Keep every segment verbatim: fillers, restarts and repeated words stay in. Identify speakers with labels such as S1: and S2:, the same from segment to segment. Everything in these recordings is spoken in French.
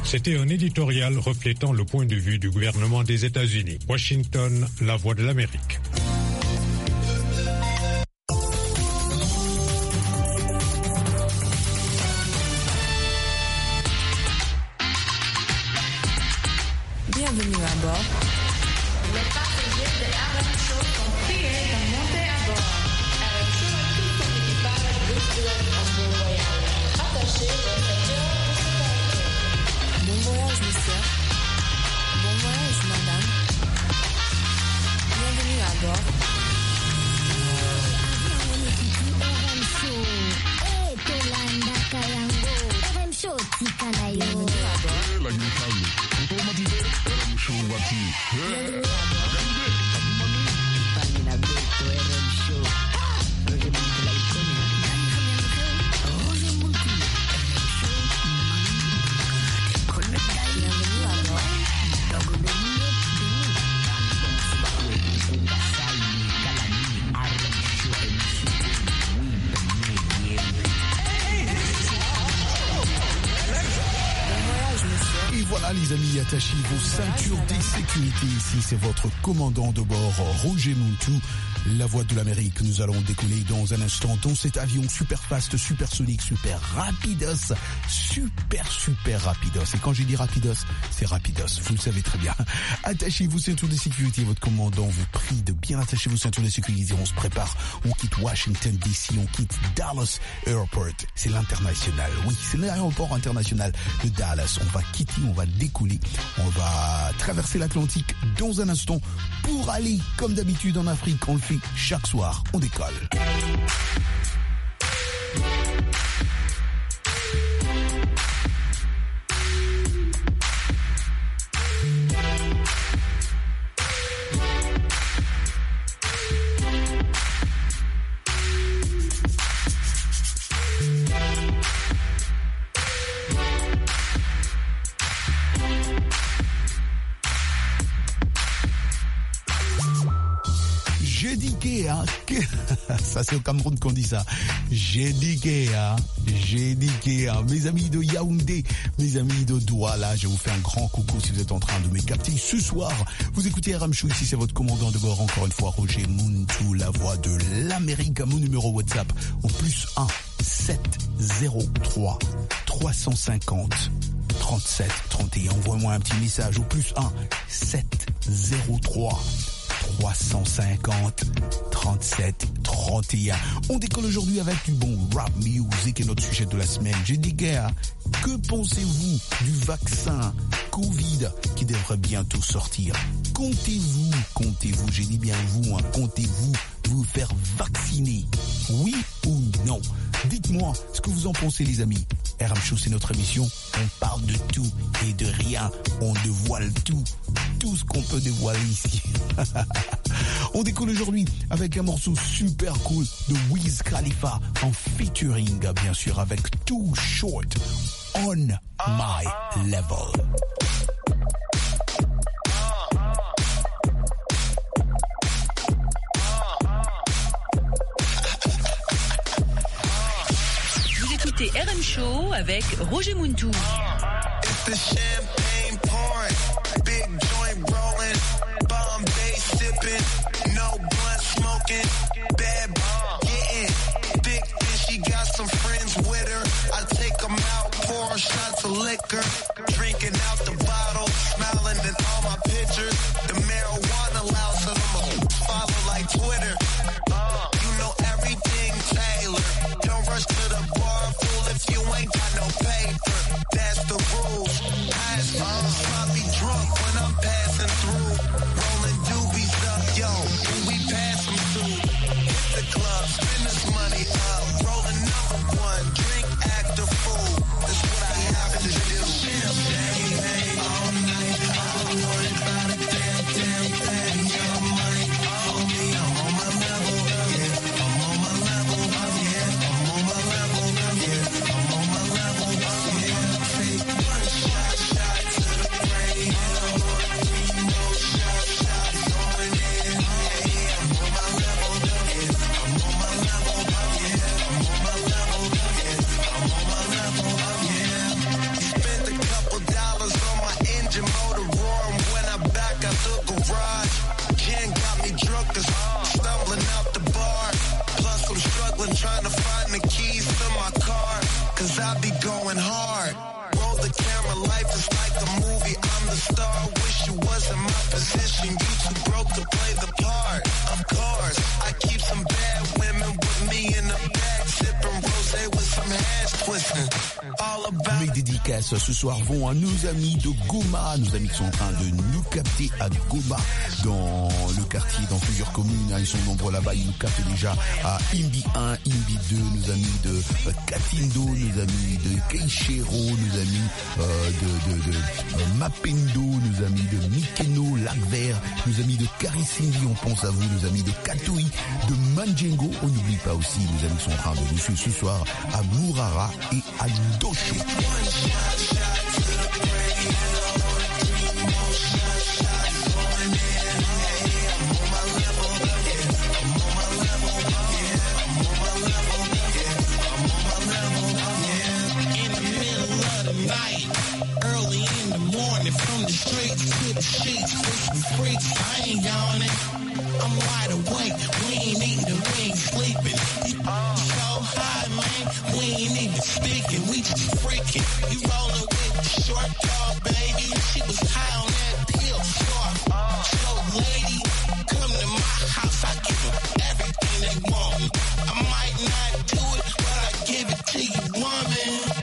S1: C'était un éditorial reflétant le point de vue du gouvernement des États-Unis. Washington, la voix de l'Amérique.
S2: Bienvenue à bord.
S3: Les passagers de R M Show sont priés de monter à bord. R M Show et tout son équipage vous souhaitent un bon voyage. Attachez vos ceintures de sécurité.
S2: Bon voyage, monsieur. Bon voyage, madame. Bienvenue à bord. Bienvenue à bord.
S4: Et voilà les amis, attachez vos ceintures de sécurité. Ici c'est votre commandant de bord, Roger Muntu, la voix de l'Amérique. Nous allons décoller dans un instant dans cet avion super fast, super sonique, super rapidos, super super rapidos. Et quand je dis rapidos, c'est rapidos, vous le savez très bien. Attachez vos ceintures de sécurité, votre commandant vous prie de bien attacher vos ceintures de sécurité. On se prépare, on quitte Washington D C, on quitte Dallas Airport. C'est l'international, oui, c'est l'aéroport international de Dallas. On va quitter, on va décoller, on va traverser l'Atlantique dans un instant pour aller, comme d'habitude en Afrique, on le fait chaque soir, on décolle. J'ai dit que, hein, que... ça c'est au Cameroun qu'on dit ça. J'ai dit que, hein, j'ai dit que, hein, mes amis de Yaoundé, mes amis de Douala, je vous fais un grand coucou si vous êtes en train de me capter. Ce soir, vous écoutez R M Show, ici c'est votre commandant de bord, encore une fois, Roger Muntu, la voix de l'Amérique. Mon numéro WhatsApp au plus un sept zéro trois trois cent cinquante trente-sept trente et un. Envoie-moi un petit message au plus un sept zéro trois trois cent cinquante trente-sept trente et un. On décolle aujourd'hui avec du bon rap music et notre sujet de la semaine. J'ai dit gars, que pensez-vous du vaccin Covid qui devrait bientôt sortir? Comptez-vous, comptez-vous, j'ai dit bien vous, hein, comptez-vous vous faire vacciner? Oui ou non? Dites-moi ce que vous en pensez les amis. R M Show, c'est notre émission. On parle de tout et de rien. On dévoile tout. Tout ce qu'on peut dévoiler ici. On décolle aujourd'hui avec un morceau super cool de Wiz Khalifa en featuring, bien sûr, avec Too Short, On My Level.
S5: Écoutez R M Show avec Roger Muntu.
S6: It's the champagne pouring, big joint rolling, Bombay sipping, no blunt smoking, bad getting thick and she got some friends with her. I take them out, pour shots of liquor, drinking out the bottle, smiling at all my pictures. The marijuana loud, so I'ma follow like Twitter. Uh, you know everything tailored. Don't rush to the bar, fool, if you ain't got no paper. That's the rules. I uh, sloppy drunk when I'm passing through. Rolling doobies up, yo, who we pass them to? Hit the club, spend this money up. Rolling number one, drink, act a fool. That's what I have to do. Champagne all night, I don't worry about a damn, damn thing. Got money on me, I'm on my level, yeah. I'm on my level, yeah. I'm on my level, yeah. I'm on my level, yeah.
S4: dédicaces ce soir vont à nos amis de Goma, nos amis qui sont en train de nous capter à Goma, dans le quartier, dans plusieurs communes. Ils sont nombreux là-bas, ils nous captent déjà à Imbi un, Imbi deux, nos amis de Katindo, nos amis de Keishero, nos amis euh, de, de, de euh, Mapendo, nos amis de Mikeno, Lac-Vert, nos amis de Karisindi, on pense à vous, nos amis de Katoi, de Manjengo. On n'oublie pas aussi nos amis qui sont en train de nous suivre ce soir à Mourara et à Dosho.
S7: From the streets to the sheets, freaking freaks, I ain't yawning. I'm wide awake, we ain't eating, we ain't sleeping. So high, man, we ain't even speaking, we just freaking. You rolling with the short dog, baby, she was high on that pill, short. So lady, come to my house, I give them everything they want. I might not do it, but I give it to you, woman.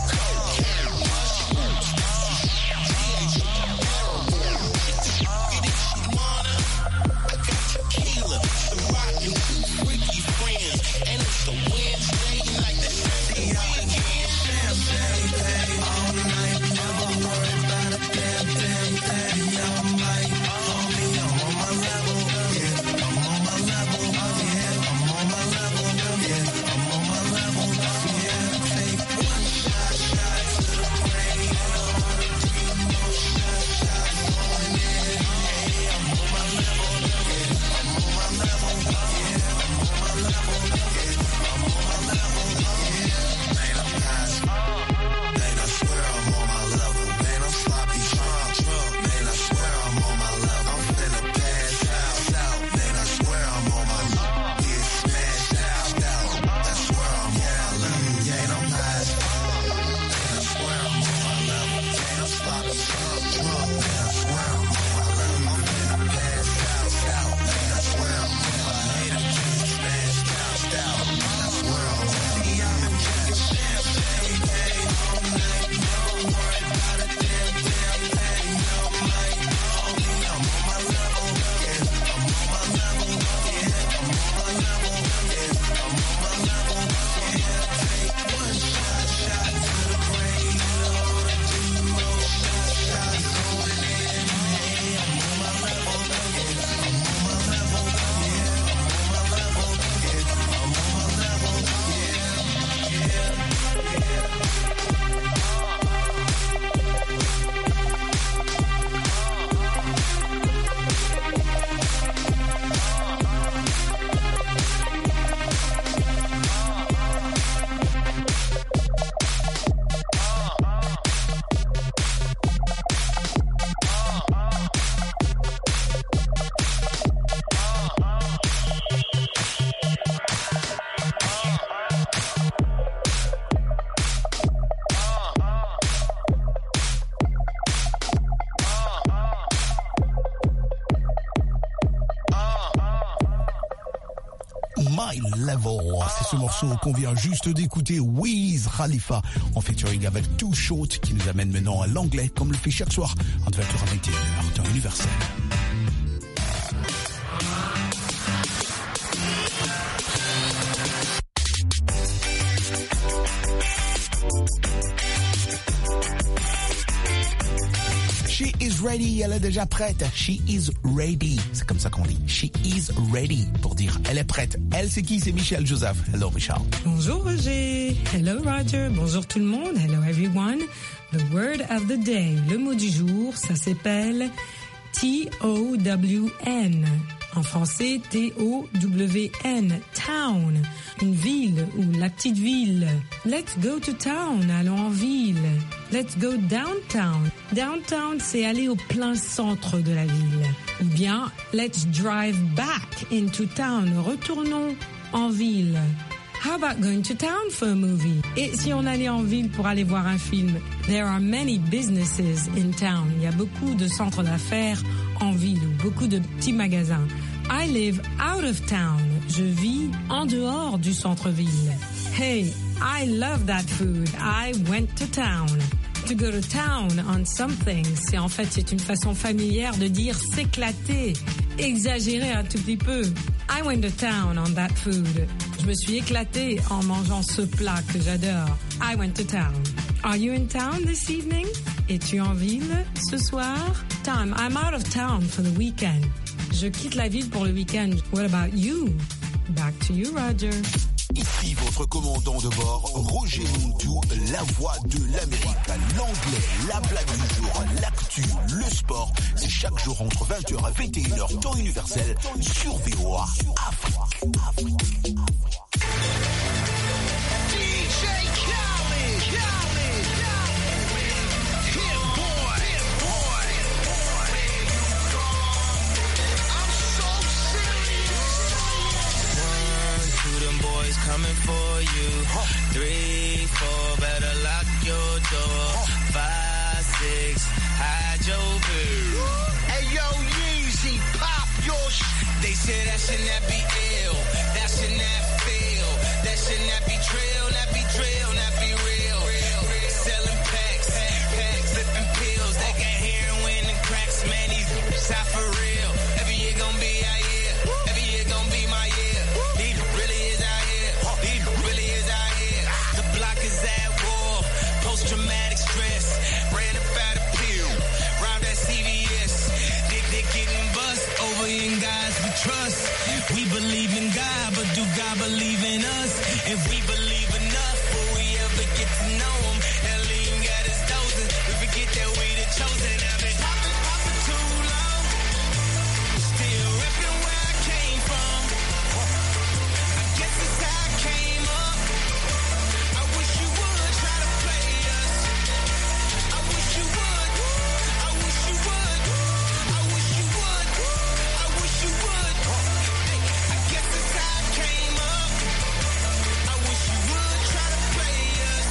S4: My Level. C'est ce morceau qu'on vient juste d'écouter, Wiz Khalifa, en featuring avec Too Short, qui nous amène maintenant à l'anglais, comme le fait chaque soir, en vingt heures à vingt et une heures, temps universel. She is ready, elle est déjà prête. She is ready. C'est comme ça qu'on dit. She is ready. Pour dire, elle est prête. Elle, c'est qui? C'est Michel Joseph. Hello, Michel.
S8: Bonjour, Roger. Hello, Roger. Bonjour tout le monde. Hello, everyone. The word of the day. Le mot du jour, ça s'appelle T O W N. En français, T O W N. Town. Une ville ou la petite ville. Let's go to town. Allons en ville. Let's go downtown. Downtown, c'est aller au plein centre de la ville. Ou bien, let's drive back into town. Retournons en ville. How about going to town for a movie? Et si on allait en ville pour aller voir un film? There are many businesses in town. Il y a beaucoup de centres d'affaires en ville ou beaucoup de petits magasins. I live out of town. Je vis en dehors du centre-ville. Hey, I love that food. I went to town. to go to town on something. C'est en fait, c'est une façon familière de dire s'éclater, exagérer un tout petit peu. I went to town on that food. Je me suis éclatée en mangeant ce plat que j'adore. I went to town. Are you in town this evening? Es-tu en ville ce soir? Time. I'm out of town for the weekend. Je quitte la ville pour le week-end. What about you? Back to you, Roger.
S4: Ici votre commandant de bord, Roger Montou, la voix de l'Amérique. L'anglais, la blague du jour, l'actu, le sport. C'est chaque jour entre vingt heures et vingt et une heures, temps universel, sur V O A Afrique. Afrique.
S9: Coming for you. Three, four, better lock your door. Five, six, hide your boo.
S7: Hey yo, Yeezy, pop your sh.
S9: They say that should not be ill, that should not feel, that should not be trill, not be drill, not be real. Selling packs, packs, flipping pills. They got heroin and cracks, man, these out for real. Every year gonna be our year, every year gonna be my year. These really is our year. These really is out here. The block is at war. Post-traumatic stress. Ran up out of pill. Robbed at C V S. They, they getting bust over in guys we trust. We believe in God, but do God believe in us? If we believe enough, will we ever get to know him? That lean got us dozing. We forget that we the chosen. I've been popping, popping too long. Still repping where I came from. I guess it's how I came up. I wish you would try to play us. I wish you would. I wish you would. I wish you would. I wish you would. Hey, I guess it's how I came up. I wish you would try to play us.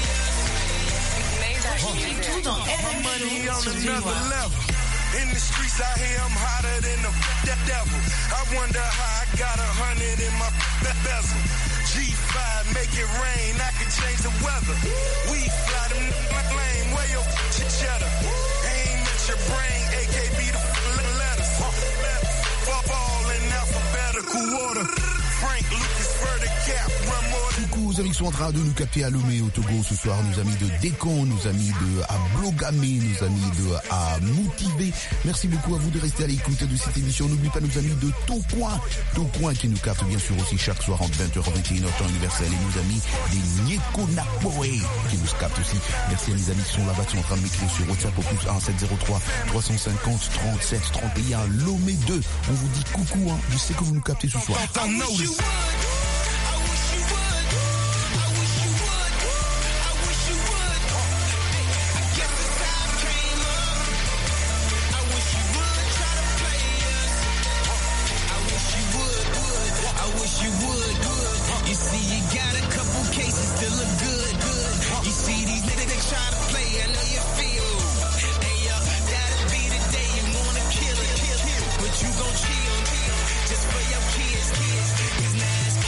S5: Tout dans
S6: Money on another level. In the streets out here, I'm hotter than the f- devil. I wonder how I got a hundred in my f- bezel. G five, make it rain, I can change the weather. We fly them n- lame, where your ch- cheddar? Aim at your brain, A K B the f- letters. Fall ball in alphabetical order. Frank Lucas, Further Cap, run more than...
S4: Coucou aux amis qui sont en train de nous capter à Lomé au Togo ce soir, nos amis de Décon, nos amis de à Blogamé, nos amis de à Moutivé. Merci beaucoup à vous de rester à l'écoute de cette émission. N'oublie pas nos amis de Tocoin, Tocoin qui nous captent bien sûr aussi chaque soir entre vingt heures et vingt et une heures temps universel, et nos amis des Niekonapoé qui nous captent aussi. Merci à mes amis qui sont là-bas, qui sont en train de m'écrire sur WhatsApp au plus un sept zéro trois trois cent cinquante trente-sept trente et un. Lomé deux, on vous dit coucou, hein. Je sais que vous nous captez ce soir.
S9: You see, you got a couple cases that look good. You see these niggas, they try to play, I know you feel. Hey yo, that'll be the day you wanna kill it. But you gon' chill, just for your kids, kids. Cause now it's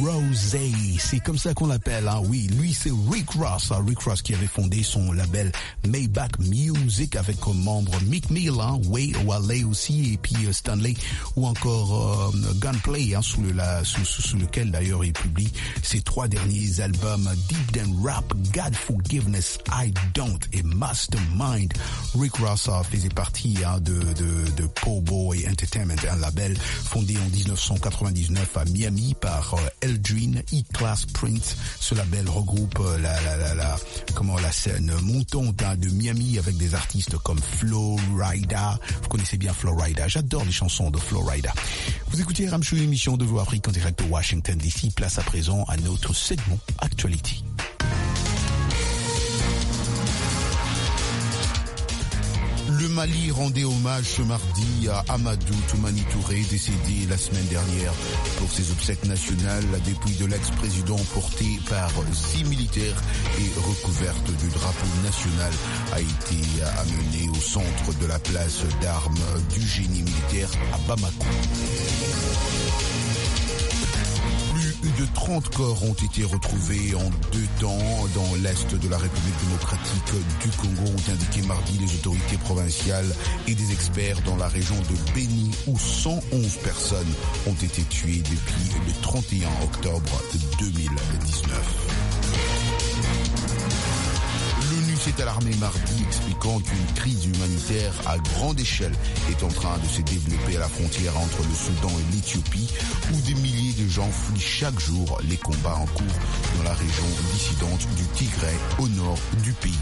S4: Rose, c'est comme ça qu'on l'appelle, hein. Oui, lui c'est Rick Ross, hein. Rick Ross qui avait fondé son label Maybach Music avec comme membre Meek Mill, hein, Way Wale aussi, et puis euh, Stanley, ou encore euh, Gunplay, hein, sous, le, la, sous, sous, sous lequel d'ailleurs il publie ses trois derniers albums, Deep Down Rap, God Forgiveness, I Don't et Mastermind. Rick Ross euh, faisait partie hein, de, de, de Po Boy Entertainment, un label fondé en dix-neuf cent quatre-vingt-dix-neuf à Miami par euh, Eldrin, E-Class Prince. Ce label regroupe euh, la, la, la, la, comment, la scène montante hein, de Miami avec des artistes comme Flo Rida. Vous connaissez bien Flo Rida. J'adore les chansons de Flo Rida. Vous écoutez R M Show, émission de Voix Afrique en direct de Washington D C. Place à présent à notre segment Actualité. Le Mali rendait hommage ce mardi à Amadou Toumani Touré, décédé la semaine dernière. Pour ses obsèques nationales, la dépouille de l'ex-président portée par six militaires et recouverte du drapeau national a été amenée au centre de la place d'armes du génie militaire à Bamako. Plus de trente corps ont été retrouvés en deux temps dans l'est de la République démocratique du Congo, ont indiqué mardi les autorités provinciales et des experts dans la région de Béni, où cent onze personnes ont été tuées depuis le trente et un octobre deux mille dix-neuf. L'ONU s'est alarmée mardi, expliquant qu'une crise humanitaire à grande échelle est en train de se développer à la frontière entre le Soudan et l'Éthiopie, où des milliers de gens fuient chaque jour les combats en cours dans la région dissidente du Tigray au nord du pays.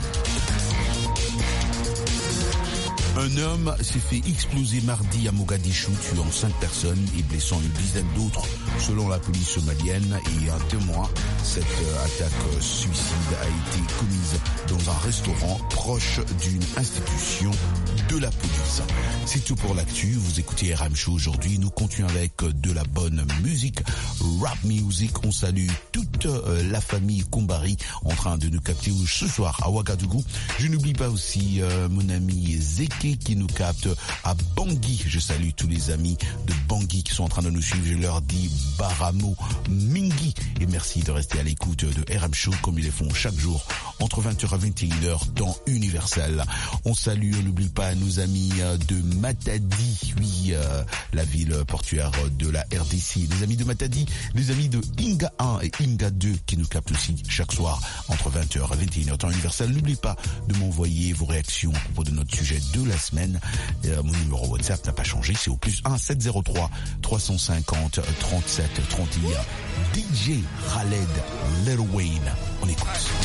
S4: Un homme s'est fait exploser mardi à Mogadiscio, tuant cinq personnes et blessant une dizaine d'autres, selon la police somalienne et un témoin. Cette attaque suicide a été commise dans un restaurant proche d'une institution de la police. C'est tout pour l'actu. Vous écoutez R M Show aujourd'hui. Nous continuons avec de la bonne musique, rap music. On salue toute la famille Kumbari en train de nous capter ce soir à Ouagadougou. Je n'oublie pas aussi euh, mon ami Zeke qui nous capte à Bangui. Je salue tous les amis de Bangui qui sont en train de nous suivre. Je leur dis Baramo Mingi et merci de rester à l'écoute de R M Show comme ils le font chaque jour entre vingt heures et vingt et une heures temps universel. On salue, on n'oublie pas nos amis de Matadi, oui, euh, la ville portuaire de la R D C. Les amis de Matadi, les amis de Inga un et Inga deux qui nous captent aussi chaque soir entre vingt heures et vingt et une heures temps universel. N'oubliez pas de m'envoyer vos réactions à propos de notre sujet de la semaine. Euh, mon numéro WhatsApp n'a pas changé, c'est au plus un sept zéro trois trois cent cinquante trente-sept trente et un. D J Khaled, Lil Wayne, on écoute.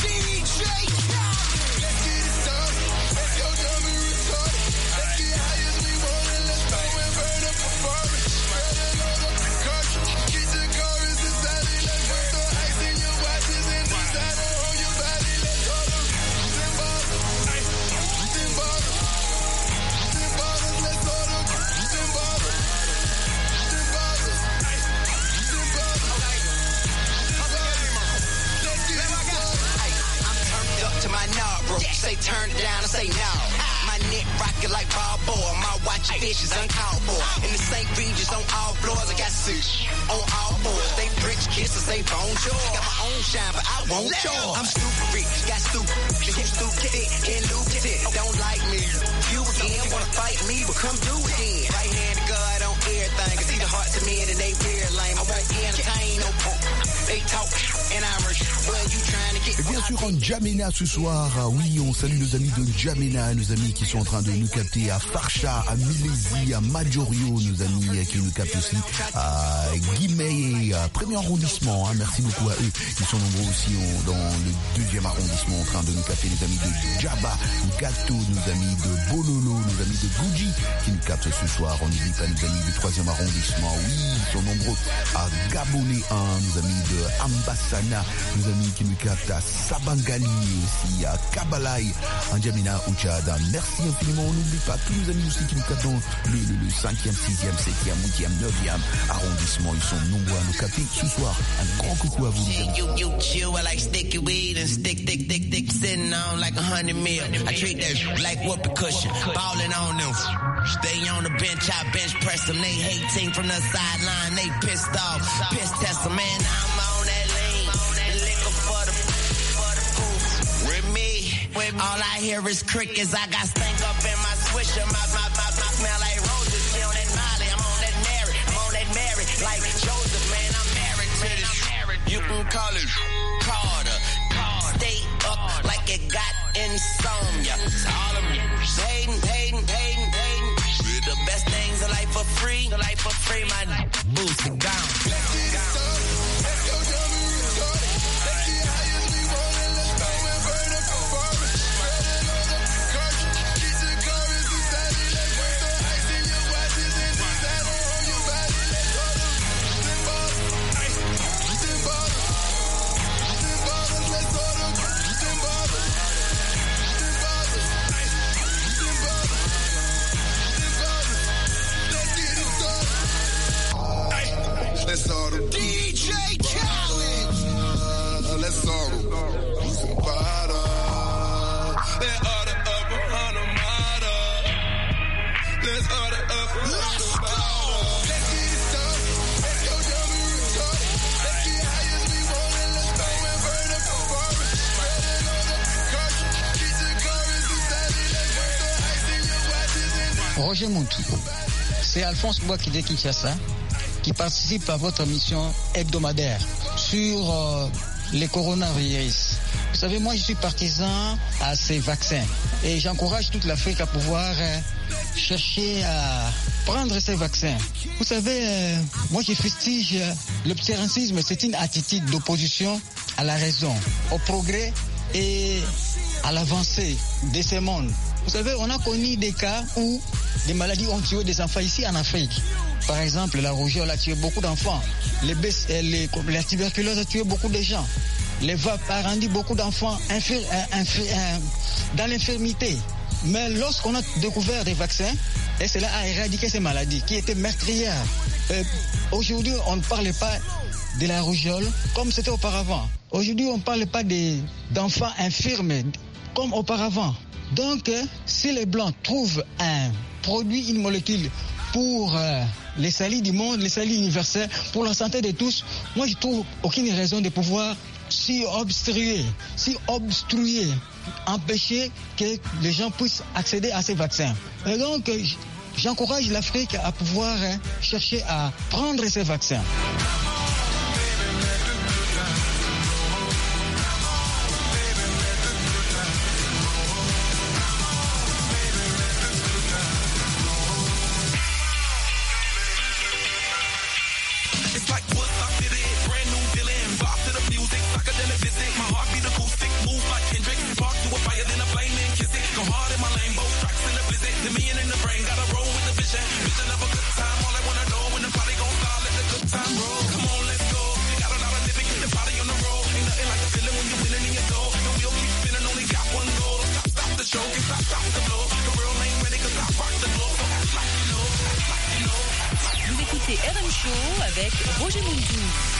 S10: Say turn it down and say no. My neck rockin' like Balboa. My watch fishes uncalled for. In the Saint Regis on all floors. I got six on all fours. They French kisses, they bonjour. Got my own shine, but I won't yours. I'm stupid rich, got stupid. You stupid thick and lucrative. Don't like me. You again wanna fight me, but come do it then. Right hand to God on everything. Cause see the heart to men and they weird lame. I won't entertain no punk. They talk and I'm rich. Well, you trying to get.
S4: Et bien sûr, en N'Djamena ce soir, oui, on salue nos amis de N'Djamena, nos amis qui sont en train de nous capter à Farsha, à Milésie, à Majorio, nos amis qui nous captent aussi à Guimé, à premier arrondissement. Hein, merci beaucoup à eux. Ils sont nombreux aussi dans le deuxième arrondissement en train de nous capter, les amis de Djaba, Gato, nos amis de Bololo, nos amis de Guji qui nous captent ce soir. On n'oublie pas nos amis du troisième arrondissement. Oui, ils sont nombreux à Gaboné un, nos amis de Ambassana, nos amis qui nous captent à Sabangali aussi, à Kabalaï, en N'Djamena, au Tchad. Merci infiniment. On n'oublie pas tous nos amis aussi qui nous captent dans le, le, le cinquième, sixième, septième, huitième, neuvième arrondissement. Ils sont nombreux à nous capter ce soir. Un grand coucou à vous, les amis.
S10: You, you chill, I like sticky weed and stick, thick, thick, thick, sitting on like a hundred mil. I treat that like whoopee cushion, ballin' on them. Stay on the bench, I bench press them. They hating from the sideline, they pissed off. Piss test them, man, I'm on all I hear is crickets. I got stank up in my swisher. My, my, my, my smell like roses. She on that Molly, I'm on that Mary. I'm on that Mary. Like Joseph, man, I'm married to this. You can call it Carter. Stay up like it got insomnia. All of me hating, hating, hating, hating. The best things in life for free. The life for free, my boost it down.
S11: Let's order D J Challenge. Uh, let's order some butter. Let's order up a hundred mata. Let's order up a hundred mata. Let's get it started. Let's go dumb and retarded. Let's get high as we rollin'. Let's go and burn up the forest. Spreading on the country. Get the chorus inside it. Let's put the ice in your watches and
S12: Roger Montou, c'est Alphonse Boaki de Kinshasa qui participe à votre émission hebdomadaire sur euh, les coronavirus. Vous savez, moi je suis partisan à ces vaccins et j'encourage toute l'Afrique à pouvoir euh, chercher à prendre ces vaccins. Vous savez, euh, moi je fustige euh, l'obscurantisme, c'est une attitude d'opposition à la raison, au progrès et à l'avancée de ce monde. Vous savez, on a connu des cas où des maladies ont tué des enfants ici en Afrique. Par exemple, la rougeole a tué beaucoup d'enfants. Les, les, la tuberculose a tué beaucoup de gens. Les V A P a rendu beaucoup d'enfants infir, infir, dans l'infirmité. Mais lorsqu'on a découvert des vaccins, et cela a éradiqué ces maladies qui étaient meurtrières. Euh, aujourd'hui, on ne parle pas de la rougeole comme c'était auparavant. Aujourd'hui, on ne parle pas de, d'enfants infirmes comme auparavant. Donc, euh, si les Blancs trouvent un produit, une molécule pour euh, les salis du monde, les salis universels, pour la santé de tous, moi je trouve aucune raison de pouvoir s'y obstruer, s'y obstruer, empêcher que les gens puissent accéder à ces vaccins. Et donc, euh, j'encourage l'Afrique à pouvoir euh, chercher à prendre ces vaccins.
S5: Vous écoutez R M Show avec Roger Montou.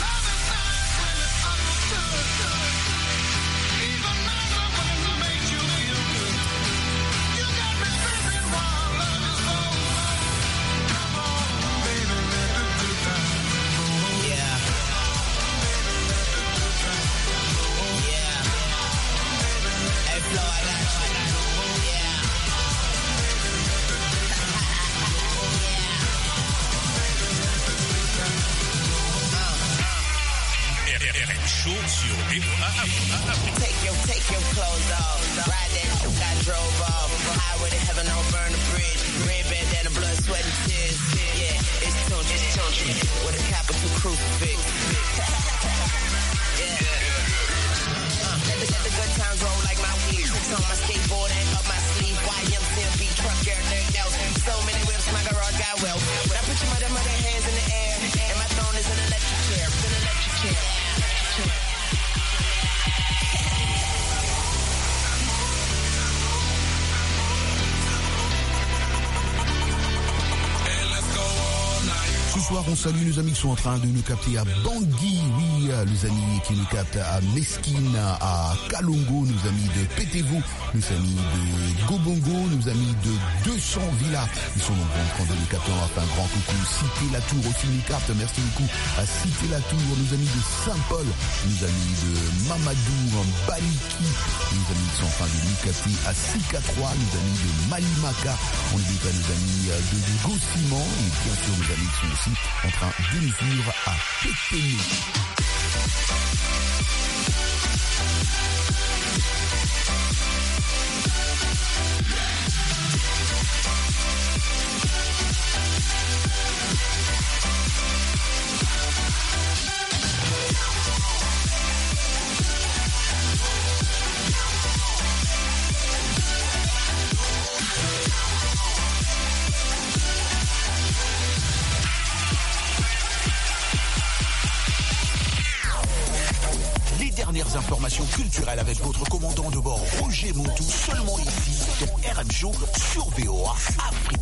S10: Take your, take your clothes off. Ride that shit I drove off. Highway to heaven, don't burn the bridge. Red bandana, blood, sweat, and tears. Yeah, it's tuned, it's tuned. With a capital crucifix. Yeah. Uh, let the, let the good times roll like my weed. Tricks on my skateboard and up my sleeve. Y M C M B truck, everything else. So many whips, my garage got well. Now put your mother, mother hands in the air. And my throne is an electric chair. It's an electric chair.
S4: Ce soir, on salue nos amis qui sont en train de nous capter à Bangui, oui, les amis qui nous captent à Mesquine, à Kalongo, nos amis de Pétévou, nos amis de Gobongo, nos amis de deux cents Villas. Ils sont nombreux en train de nous capter. On va faire un grand coucou. Cité la Tour aussi nous capte. Merci beaucoup à Cité la Tour, nos amis de Saint-Paul, nos amis de Mamadou, Baliki, nos amis qui sont en train de nous capter à Sika trois, nos amis de Malimaka. On n'oublie pas nos amis de Gauciment et bien sûr nos amis qui sont aussi en train de nous suivre à Péténé.
S13: Informations culturelles avec votre commandant de bord Roger Moutou, seulement ici dans R M Show sur V O A Afrique.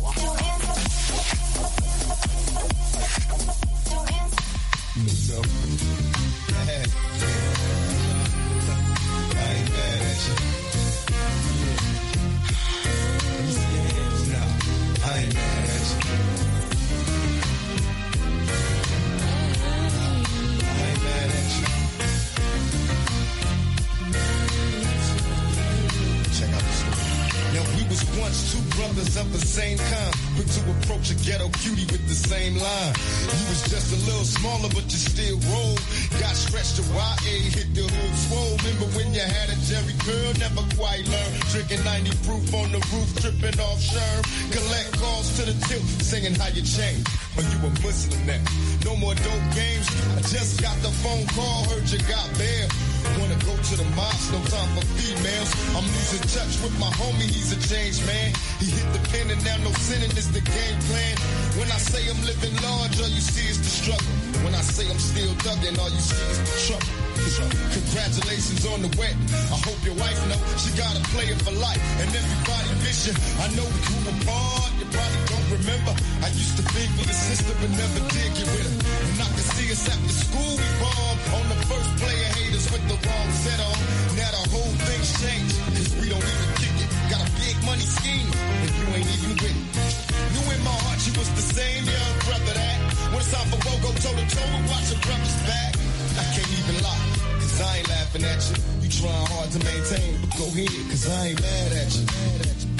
S14: Of the same kind, quick to approach a ghetto cutie with the same line. You was just a little smaller, but you still rolled. Got stretched to Y A, hit the hood swole. Remember when you had a Jerry curl, never quite learned. Drinking ninety proof on the roof, tripping off Sherm. Collect calls to the tilt, singing how you changed. But you a Muslim now. No more dope games. I just got the phone call, heard you got bail. Wanna go to the mosque, no time for females. I'm losing touch with my homie, he's a changed man. He hit the pen and now no sinning is the game plan. When I say I'm living large, all you see is the struggle. When I say I'm still thugging, all you see is the trouble. Congratulations on the wedding. I hope your wife know she got a player for life. And everybody miss you. I know we grew apart, you probably don't remember. I used to think for your sister but never did get with her. And I can see us after school, we bombed on the first player haters with the wrong set on. Now the whole thing's changed, cause we don't even kick it. Got a big money scheme, and you ain't even with it. Knew in my heart you was the same young brother that when it's time for woe, go toe to toe and watch your brother's back. I can't even lie, cause I ain't laughing at you. You trying hard to maintain, but go ahead, cause I ain't mad at you. Mad at you.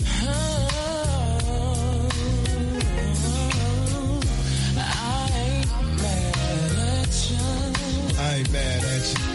S14: I ain't mad at you.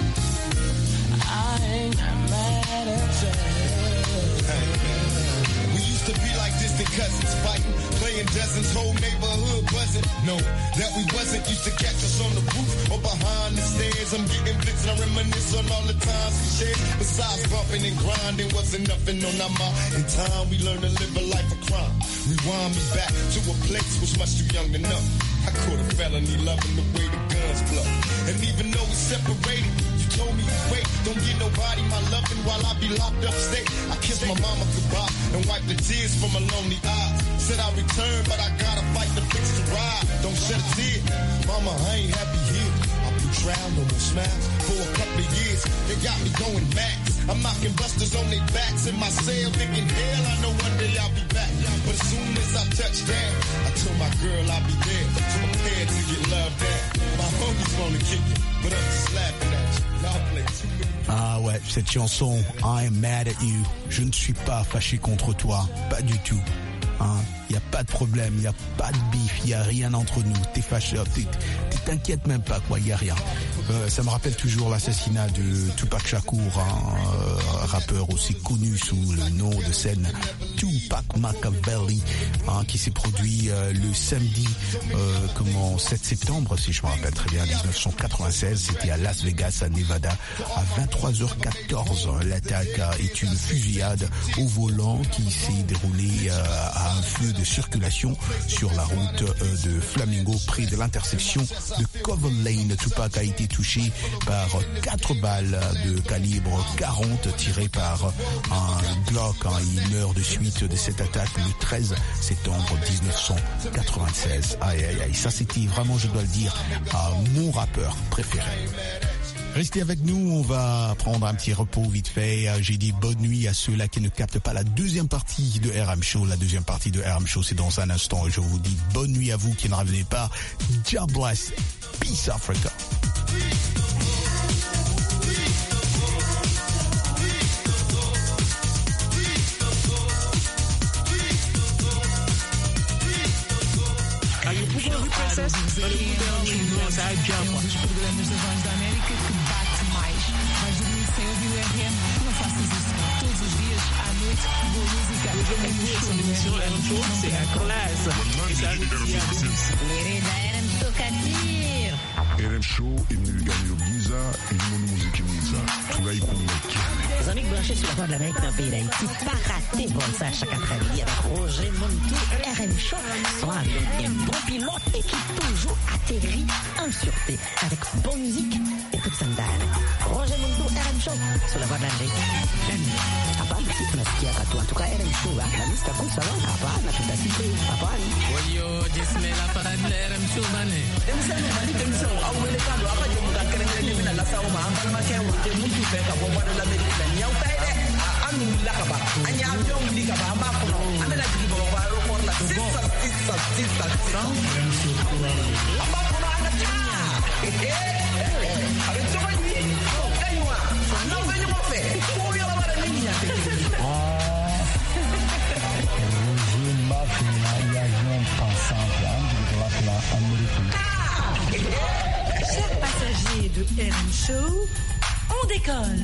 S14: I ain't mad at you. I ain't mad. We used to be like distant cousins fighting, playing dozens, whole neighborhood buzzing. No, that we wasn't. Used to catch us on the roof or behind the stairs. I'm getting blitzed and I reminisce on all the times we shared. Besides bumping and grinding, wasn't nothing on our mind. In time, we learned to live a life of crime. Rewind me back to a place was much too young to know. I caught a felony loving the way the guns blow. And even though we separated, you told me to wait. Don't get nobody my loving while I be locked up state. I kissed my mama goodbye and wiped the tears from my lonely eyes. Said I'll return, but I gotta fight to fix the ride. Don't shed a tear. Mama, I ain't happy here. I blew trial, no more smiles. For a couple of years, they got me going max. I'm knocking busters on their backs in my cell, thinking, hell, I know one day I'll be back. But as soon as I touch down, I told my girl I'll be there. So prepared to get loved down. My homies wanna kick it, but I'm just laughing at you. Y'all play too many.
S4: Ah ouais, cette chanson, I'm mad at you. Je ne suis pas fâché contre toi, pas du tout. Hein, y a pas de problème, y a pas de bif, y a rien entre nous. T'es fâché, t'es, t'inquiète même pas quoi, y a rien. Euh, ça me rappelle toujours l'assassinat de Tupac Shakur, hein, euh, rappeur aussi connu sous le nom de scène Tupac Machiavelli, hein, qui s'est produit euh, le samedi, euh, comment, sept septembre, si je me rappelle très bien, dix-neuf cent quatre-vingt-seize. C'était à Las Vegas, à Nevada, à vingt-trois heures quatorze. L'attaque est une fusillade au volant qui s'est déroulée euh, à un feu de circulation sur la route euh, de Flamingo, près de l'intersection de Cover Lane. Tupac a été touché par quatre balles de calibre quarante tirées par un Glock. Hein. Il meurt de suite de cette attaque le treize septembre dix-neuf cent quatre-vingt-seize. Aïe aïe aïe, ça c'était vraiment, je dois le dire, à mon rappeur préféré. Restez avec nous, on va prendre un petit repos vite fait. J'ai dit bonne nuit à ceux-là qui ne captent pas la deuxième partie de R M Show. La deuxième partie de R M Show, c'est dans un instant. Je vous dis bonne nuit à vous qui ne revenez pas. God bless. Peace Africa.
S15: Princess? Um dos programas da Voz da América que bate mais. Vais dormir sem ouvir o R M? Não faças isso. Todos os dias, à noite, boa música.
S16: L'émission R M Show, c'est la classe. Et ça nous dit à tous.
S17: Querida R M Show Katir.
S18: R M Show est venu gagner au Giza et le monde musique Giza. Tu vas y connaître.
S17: Les amis branchés sur la Voix de l'Amérique dans le pays d'Haïti, pas raté bon ça chaque après-midi avec Roger Montou, R M Show. Soit avec un bon pilote et qui toujours atterrit en sûreté avec bonne musique et toute sandale. Roger Montou, R M Show sur la Voix de l'Amérique. Hapana, si tunasikia katu. En tout cas, R M Show, Afghanistan, kusawa. Hapana, tutasikia. Hapana.
S16: Oyo, jismela parade la R M Show bane.
S19: Emisemo bali emisemo awuelekalo abaje mukakerengene mina la sawo ma ambala makewo te muntu feka bo Voix de l'Amérique nyau taide anu lakaba anya avion likaba amako amela dibo ba ro la sisa sisa sisa sisa amako na ata eh avec toi ni kaiwa non venyo mo fe ko yo la bara ni nya te
S12: Roger Mafia y a rien pensant là de la américaine.
S5: Chers passagers de R M Show, on décolle.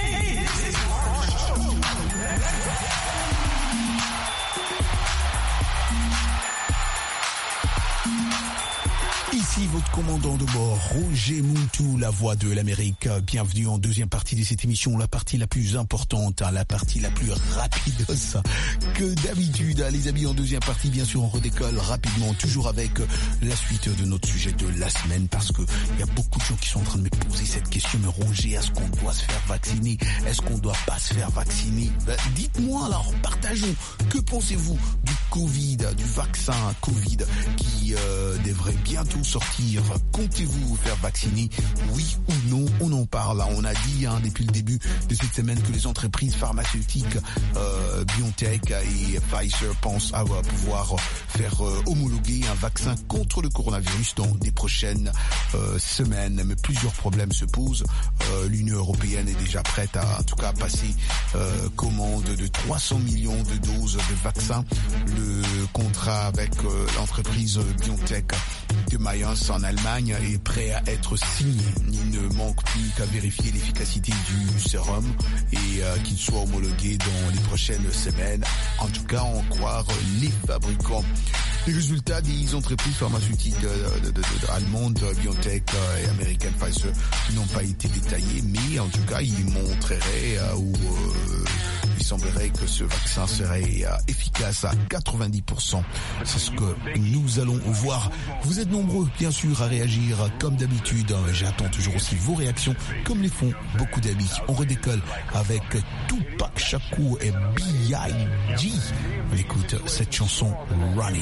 S4: Ici votre commandant de bord, Roger Montou, la voix de l'Amérique. Bienvenue en deuxième partie de cette émission, la partie la plus importante, la partie la plus rapide que d'habitude. Les amis, en deuxième partie, bien sûr, on redécolle rapidement, toujours avec la suite de notre sujet de la semaine, parce que il y a beaucoup de gens qui sont en train de me poser cette question. Mais Roger, est-ce qu'on doit se faire vacciner? Est-ce qu'on doit pas se faire vacciner? Ben, dites-moi alors, partageons. Que pensez-vous du Covid, du vaccin Covid qui euh, devrait bientôt sortir? Comptez-vous vous faire vacciner? Oui ou non? On en parle. On a dit hein, depuis le début de cette semaine que les entreprises pharmaceutiques euh, BioNTech et Pfizer pensent avoir pouvoir faire euh, homologuer un vaccin contre le coronavirus dans des prochaines euh, semaines. Mais plusieurs problèmes se posent. Euh, L'Union européenne est déjà prête à en tout cas passer euh, commande de trois cents millions de doses de vaccins. Le contrat avec euh, l'entreprise BioNTech de Mayence en Allemagne est prêt à être signé. Il ne manque plus qu'à vérifier l'efficacité du sérum et euh, qu'il soit homologué dans les prochaines semaines. En tout cas, en croire les fabricants. Les résultats des entreprises pharmaceutiques de, de, de, de, allemandes, BioNTech et American Pfizer n'ont pas été détaillés, mais en tout cas, ils montreraient euh, ou euh, il semblerait que ce vaccin serait euh, efficace à quatre-vingt-dix pour cent. C'est ce que nous allons voir. Vous êtes nombreux, bien sûr, à réagir comme d'habitude. J'attends toujours aussi vos réactions, comme les font beaucoup d'amis. On redécolle avec Tupac Shakur et B I G On écoute cette chanson Running.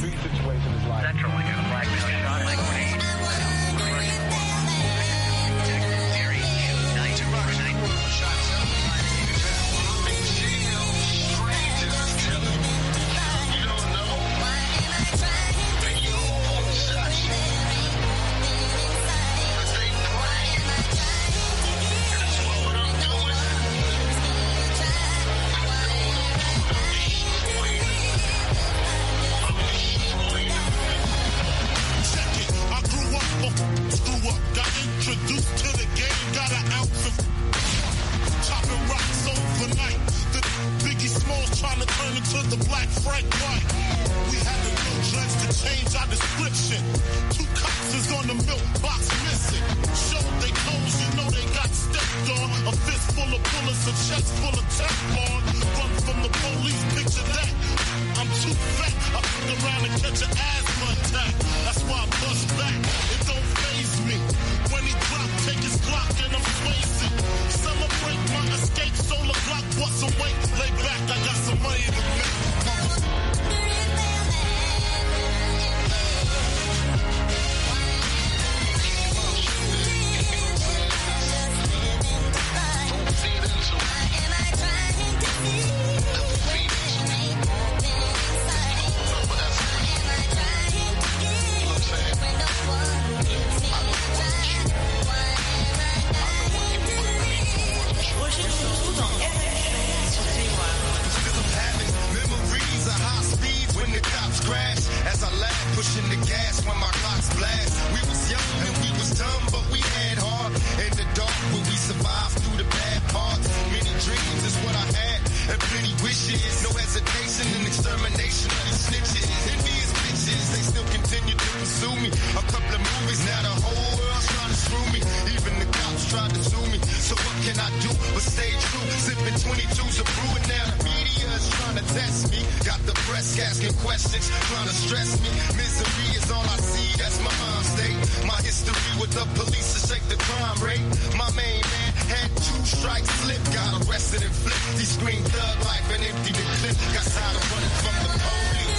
S14: stay true. Sipping twenty-twos of brew and now the media is trying to test me. Got the press asking questions, trying to stress me. Misery is all I see, that's my mind state. My history with the police to shake the crime rate. My main man had two strikes slip, got arrested and flipped. He screamed thug life and emptied the clip. Got tired of running from the police.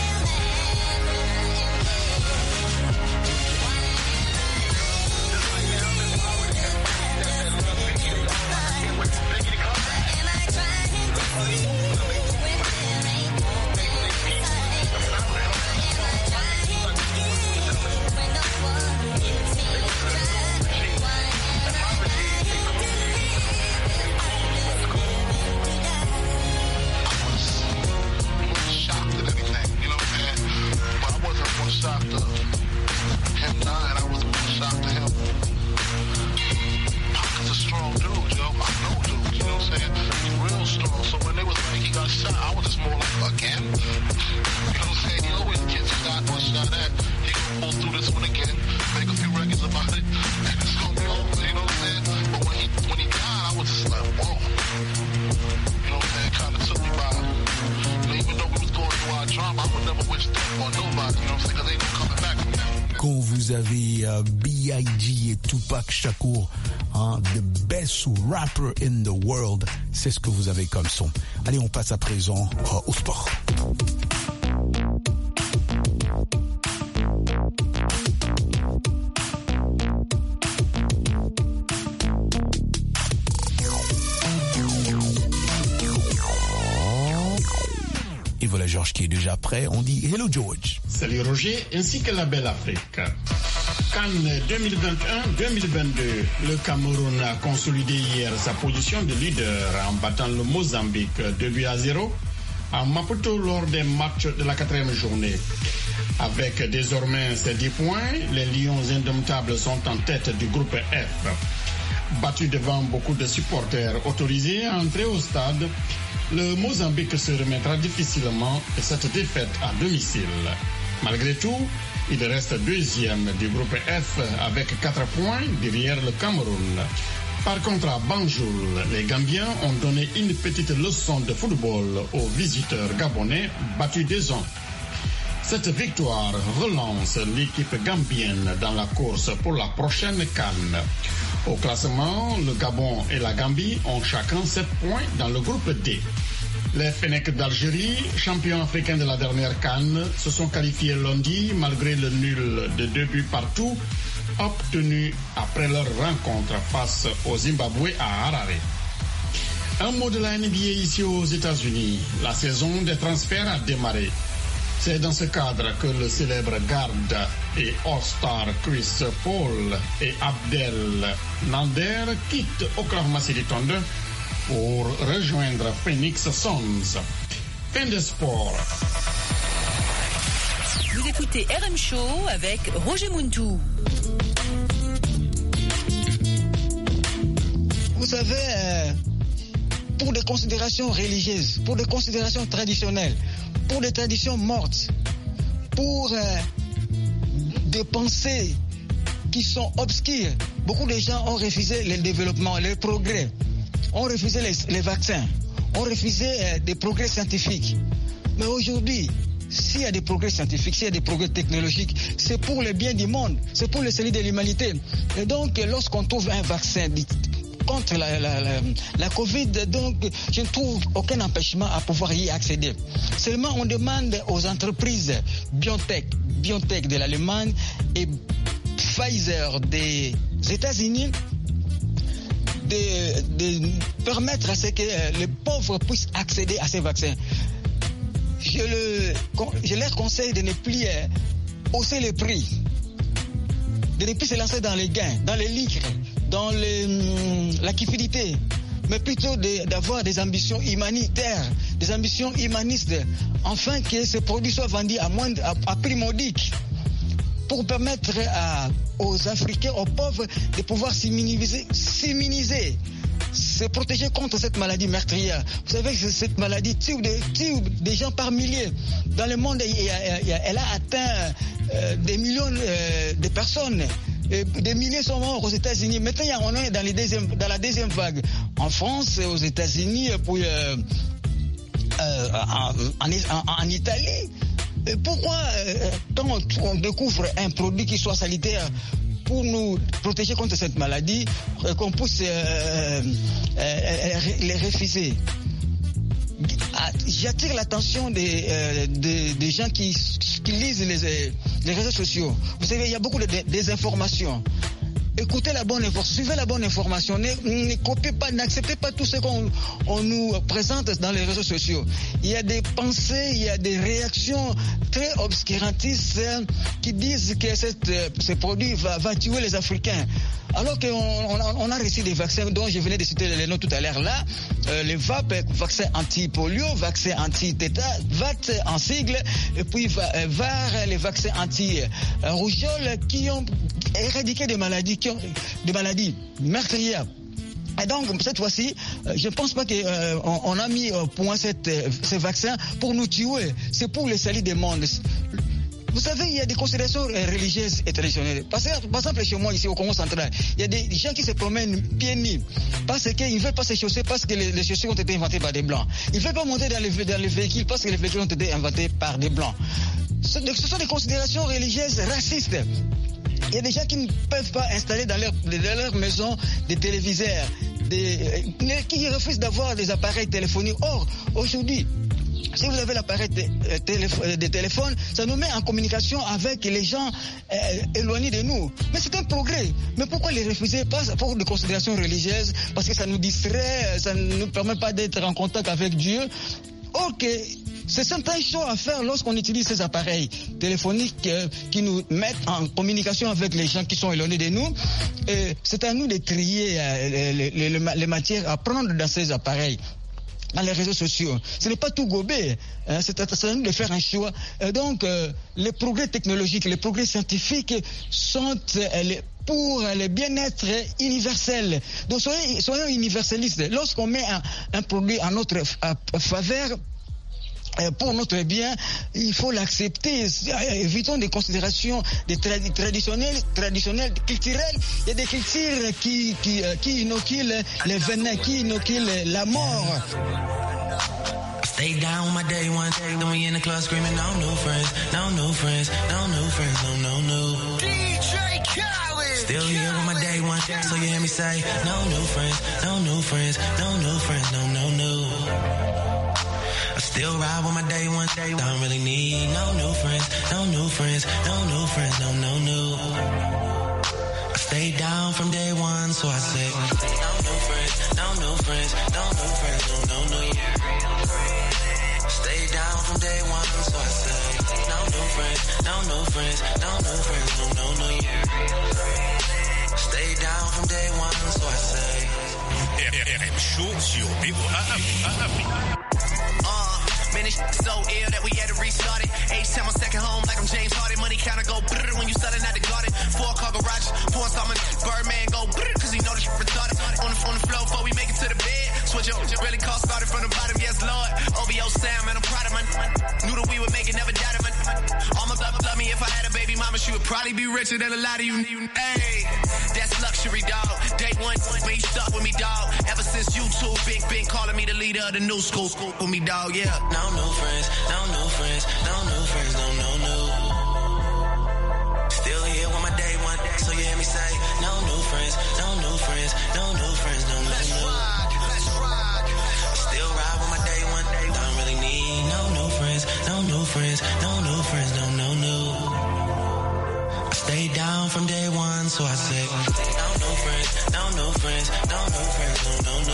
S4: Quand vous avez uh, B I G et Tupac Shakur, hein, the best rapper in the world, c'est ce que vous avez comme son. Allez, on passe à présent uh, au sport. Et voilà Georges qui est déjà prêt. On dit hello George.
S20: Salut Roger, ainsi que la belle Afrique. Cannes deux mille vingt et un deux mille vingt-deux, le Cameroun a consolidé hier sa position de leader en battant le Mozambique deux buts à zéro à Maputo lors des matchs de la quatrième journée. Avec désormais ses dix points, les Lions indomptables sont en tête du groupe F. Battu devant beaucoup de supporters autorisés à entrer au stade, le Mozambique se remettra difficilement de cette défaite à domicile. Malgré tout, il reste deuxième du groupe F avec quatre points derrière le Cameroun. Par contre, à Banjul, les Gambiens ont donné une petite leçon de football aux visiteurs gabonais battus deux ans. Cette victoire relance l'équipe gambienne dans la course pour la prochaine CAN. Au classement, le Gabon et la Gambie ont chacun sept points dans le groupe D. Les Fennecs d'Algérie, champions africains de la dernière CAN, se sont qualifiés lundi malgré le nul de deux buts partout obtenu après leur rencontre face au Zimbabwe à Harare. Un mot de la N B A ici aux États-Unis. La saison des transferts a démarré. C'est dans ce cadre que le célèbre garde et All-Star Chris Paul et Abdel Nader quittent Oklahoma City Thunder pour rejoindre Phoenix Suns. Fin de sport.
S5: Vous écoutez R M Show avec Roger Muntou.
S12: Vous savez, euh, pour des considérations religieuses, pour des considérations traditionnelles, pour des traditions mortes, pour euh, des pensées qui sont obscures, beaucoup de gens ont refusé le développement, le progrès, ont refusé les, les vaccins, ont refusé euh, des progrès scientifiques. Mais aujourd'hui, s'il y a des progrès scientifiques, s'il y a des progrès technologiques, c'est pour le bien du monde, c'est pour le salut de l'humanité. Et donc, lorsqu'on trouve un vaccin contre la, la, la, la Covid, donc je ne trouve aucun empêchement à pouvoir y accéder. Seulement, on demande aux entreprises BioNTech, BioNTech de l'Allemagne et Pfizer des États-Unis de, de permettre à ce que les pauvres puissent accéder à ces vaccins. Je, le, je leur conseille de ne plus euh, hausser les prix, de ne plus se lancer dans les gains, dans les livres, dans les, hum, la cupidité, mais plutôt de, d'avoir des ambitions humanitaires, des ambitions humanistes, afin que ces produits soient vendus à, moins, à, à prix modique, pour permettre à, aux Africains, aux pauvres, de pouvoir s'immuniser, s'immuniser, se protéger contre cette maladie meurtrière. Vous savez que cette maladie tue des, tue des gens par milliers. Dans le monde, elle a atteint euh, des millions euh, de personnes Et des milliers sont morts aux États-Unis. Maintenant, on est dans, les deuxième, dans la deuxième vague. En France, aux États-Unis, puis euh, euh, en, en, en Italie. Et pourquoi, euh, quand on, on découvre un produit qui soit sanitaire, pour nous protéger contre cette maladie, euh, qu'on puisse euh, euh, les refuser? J'attire l'attention des, euh, des, des gens qui, qui lisent les, les réseaux sociaux. Vous savez, il y a beaucoup de désinformation. Écoutez la bonne information, suivez la bonne information, ne, ne copiez pas, n'acceptez pas tout ce qu'on on nous présente dans les réseaux sociaux. Il y a des pensées, il y a des réactions très obscurantistes hein, qui disent que cette, ce produit va, va tuer les Africains. Alors qu'on on a, on a reçu des vaccins dont je venais de citer les noms tout à l'heure là, euh, les V A P, vaccin anti-polio, vaccin anti-téta, V A T en sigle, et puis V A R, les vaccins anti-rougeole qui ont éradiqué des maladies, qui ont, des maladies meurtrières. Et donc, cette fois-ci, euh, je ne pense pas qu'on euh, on a mis au point cette, euh, ces vaccins pour nous tuer. C'est pour le salut des mondes. Vous savez, il y a des considérations religieuses et traditionnelles. Parce que, par exemple, chez moi, ici au Congo central, il y a des gens qui se promènent pieds nus parce qu'ils ne veulent pas se chausser parce que les, les chaussures ont été inventées par des Blancs. Ils ne veulent pas monter dans les, dans les véhicules parce que les véhicules ont été inventés par des Blancs. Ce, ce sont des considérations religieuses racistes. Il y a des gens qui ne peuvent pas installer dans leur, dans leur maison des téléviseurs, des, qui refusent d'avoir des appareils téléphoniques. Or, aujourd'hui, si vous avez l'appareil de, euh, téléphone, de téléphone, ça nous met en communication avec les gens euh, éloignés de nous. Mais c'est un progrès. Mais pourquoi les refuser? Pas pour des considérations religieuses, parce que ça nous distrait, ça ne nous permet pas d'être en contact avec Dieu. Ok, c'est certaines choses à faire lorsqu'on utilise ces appareils téléphoniques euh, qui nous mettent en communication avec les gens qui sont éloignés de nous. Et c'est à nous de trier euh, les, les, les, les matières à prendre dans ces appareils, dans les réseaux sociaux. Ce n'est pas tout gober, hein, c'est à nous de faire un choix. Et donc, euh, les progrès technologiques, les progrès scientifiques sont euh, les, pour le bien-être universel. Donc, soyons, soyons universalistes. Lorsqu'on met un, un produit en notre faveur, pour notre bien, il faut l'accepter. Évitons des considérations des tradi- traditionnelles, traditionnelles, culturelles. Il y a des cultures qui, qui, qui inoculent les venins, qui inoculent la mort.
S9: Stay down with my day one day, then we in the club screaming, no new friends, no new friends, no new friends, no, no, no. D J Khaled! Still here with my day one, so you hear me say, no new friends, no new friends, no new friends, no, no, no. I still ride with my day one, day one. Don't really need no new friends, no new friends, no new friends, no, no, no. I stay down from day one, so I say, no new friends, no new friends, no new friends, no, no, no. Stay down from day one, so I say, no new friends, no new friends, no new friends, no, no, no. Stay down from day one, so I say.
S21: R M Show sur V O A Afrique.
S22: Man, this shit so ill that we had to restart it. H-Town, my second home, like I'm James Harden. Money counter go brrr when you selling out the garden. Four car garages, pouring some Birdman go brrr, cause he know this shit retarded. On the, on the floor before we make it to the bed. Switch up, really call started from the bottom, yes Lord. O V O sound, man, I'm proud of my knew that we would make it, never doubted my almost love, love me if I had a baby mama, she would probably be richer than a lot of you. Hey, that's luxury, dog. Day one, when you stuck with me, dog. Ever since you two, been, been calling me the leader of the new school, school with me, dog, yeah.
S9: No new friends, no new friends, no new friends, no, no, no. Still here with my day one, so you hear me say, no new friends, no new friends, no new friends, no, no, no.
S22: Let's rock, let's rock.
S9: Still ride with my day one, don't really need no new friends, no new friends, no new friends, no, no, no. I stay down from day one, so I say, no new friends, no new friends, no new friends, no, no, no.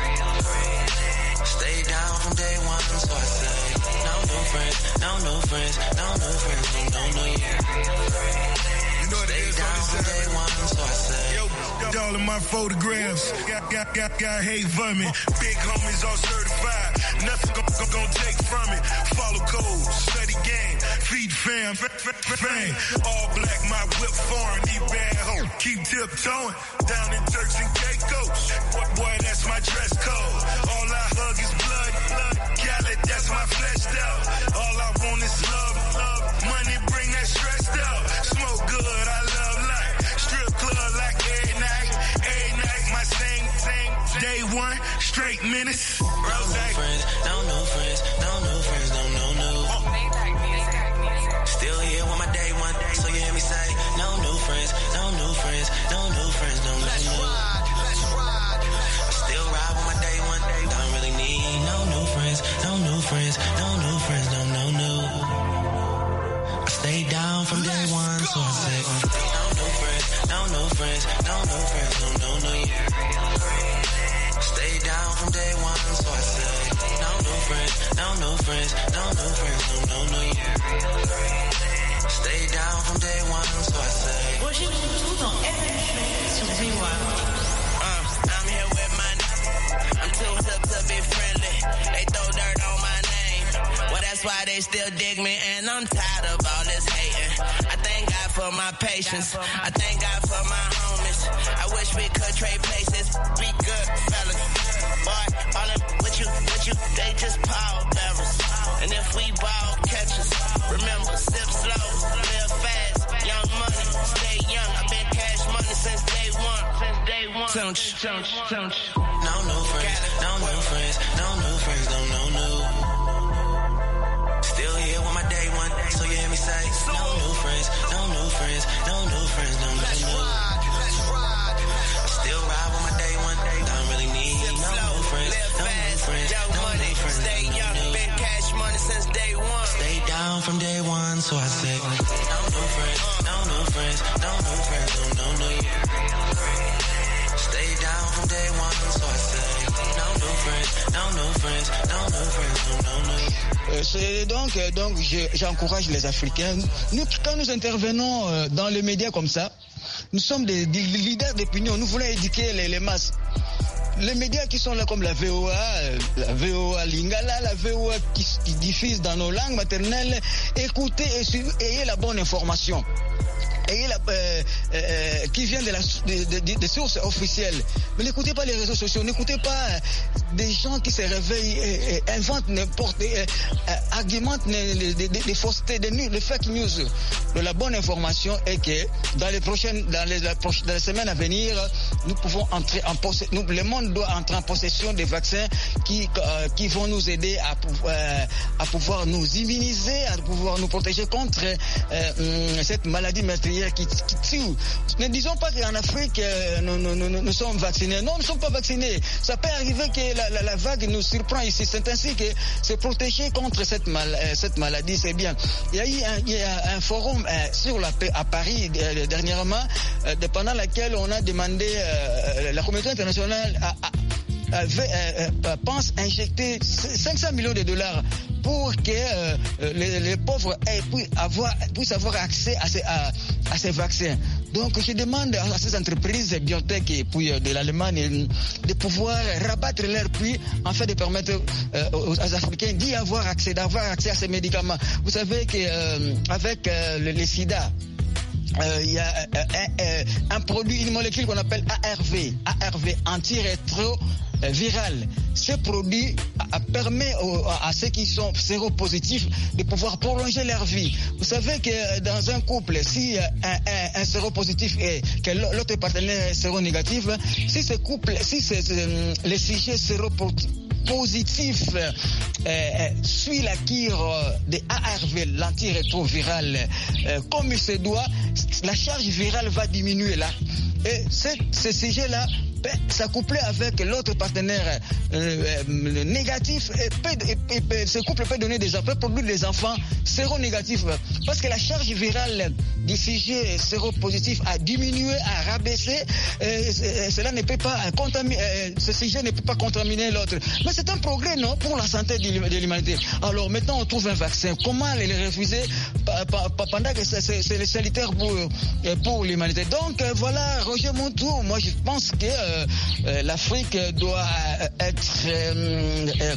S9: Stay down from day one, so I say, no new friends, no new friends, no new friends, no, no, no.
S11: You know what it is on this
S9: day one, so I say,
S11: yo, all of my photographs, got, got, got, got hate for me. Big homies all certified, nothing gon' gon' gon' take from it. Follow code, study game, feed fam, f- f- fame. All black, my whip foreign, eat bad hoe. Keep tiptoeing, down in Turks and Caicos. Boy, boy, that's my dress code. All I hug is blood, blood. Khaled, that's my flesh out. All I want is love, love. Money bring that stress out. Smoke good, I love life. Strip
S6: Day one, straight menace. Rose.
S9: No friends, no new friends, no new friends, no no new. Still here with my day one, so you hear me say, no new friends, no new friends, no new friends, no new. Let's ride, let's ride. Still ride with my day one, don't really need no new friends, no new friends, no new friends, no no new. I stay down from day one, so I say, no new friends, no new friends, no new friends, no no new. Stay down from day one, so I say, no new friends, no new friends, no new friends, no no new. Stay down from day one, so I say.
S22: Roger Montou dans R M sur V O A. Uh, I'm here with my n- I'm too hip to be friendly. They throw dirt on my name. Well, that's why they still dig me, and I'm tired of all this hating. I thank God for my patience. I thank God for my homies. I wish we could trade places. Be good, fellas. Boy, all in with you, with you, they just power barrels. And if we ball catchers, remember, sip slow, live fast, young money, stay young. I've been cash money since day one, since day one. Don't you, don't you, don't you.
S9: No new friends, no new friends, no new friends, no no new. Still here with my day one, so you hear me say, no new friends, no new friends, no new friends, no no new.
S22: Let's ride,
S9: still ride with my day one, don't really need no new friends, no new friends, no new friends,
S22: stay young, been cash money since day one.
S9: Stay down from day one, so I say, no new friends, no new friends, no new friends, no no new. Stay down from day one, so I say, no new friends, no new friends, no new friends, no no new.
S12: Euh, c'est donc, euh, donc je- j'encourage les Africains. Nous, quand nous intervenons euh, dans les médias comme ça, nous sommes des, des leaders d'opinion. Nous voulons éduquer les, les masses. Les médias qui sont là comme la V O A, euh, la V O A Lingala, la V O A qui, qui diffuse dans nos langues maternelles, écoutez et suivez, ayez la bonne information. Ayez la, euh, euh, qui vient de la, de, de, de, des sources officielles. Mais n'écoutez pas les réseaux sociaux, n'écoutez pas euh, des gens qui se réveillent et, et inventent n'importe, euh, euh, argumentent des, des, des faussetés, des, des fake news. De la bonne information est que dans les prochaines, dans les, la prochaine, dans les semaines à venir, nous pouvons entrer en possession, le monde doit entrer en possession des vaccins qui, euh, qui vont nous aider à, euh, à pouvoir nous immuniser, à pouvoir nous protéger contre euh, cette maladie meurtrière qui, qui tue. Ne disons pas qu'en Afrique, euh, nous, nous, nous, nous sommes vaccinés. Non, nous ne sommes pas vaccinés. Ça peut arriver que la, la, la vague nous surprend ici. C'est ainsi que se protéger contre cette, mal, euh, cette maladie, c'est bien. Il y a eu un, il y a un forum euh, sur la paix à Paris euh, dernièrement, euh, pendant lequel on a demandé, euh, la communauté internationale a, a Euh, euh, euh, pense injecter cinq cents millions de dollars pour que euh, les, les pauvres aient, puissent, avoir, puissent avoir accès à ces, à, à ces vaccins. Donc je demande à ces entreprises biotech et puis de l'Allemagne de pouvoir rabattre leur prix afin de permettre euh, aux, aux Africains d'y avoir accès, d'avoir accès à ces médicaments. Vous savez qu'avec euh, euh, le, le sida, il euh, y a euh, un, euh, un produit, une molécule qu'on appelle A R V, A R V, antirétroviral. Ce produit a, a permet aux, à ceux qui sont séropositifs de pouvoir prolonger leur vie. Vous savez que dans un couple, si un, un, un séropositif et que l'autre partenaire est séronégatif, si ce couple, si c'est, les sujets séropositifs positif euh, euh, suit la cure euh, de A R V, l'antirétroviral, euh, comme il se doit, la charge virale va diminuer là. Et ce sujet-là, s'accoupler avec l'autre partenaire euh, euh, négatif, et peut, et, et, ce couple peut donner des enfants, produire des enfants séronégatifs. Parce que la charge virale du sujet séropositif a diminué, a rabaissé. Euh, cela ne peut pas contaminer, euh, ce sujet ne peut pas contaminer l'autre. Mais c'est un progrès, non, pour la santé de l'humanité. Alors maintenant, on trouve un vaccin. Comment les refuser pendant que c'est le salutaire pour, pour l'humanité? Donc voilà, Roger Montou, moi je pense que euh, euh, l'Afrique doit être euh, euh,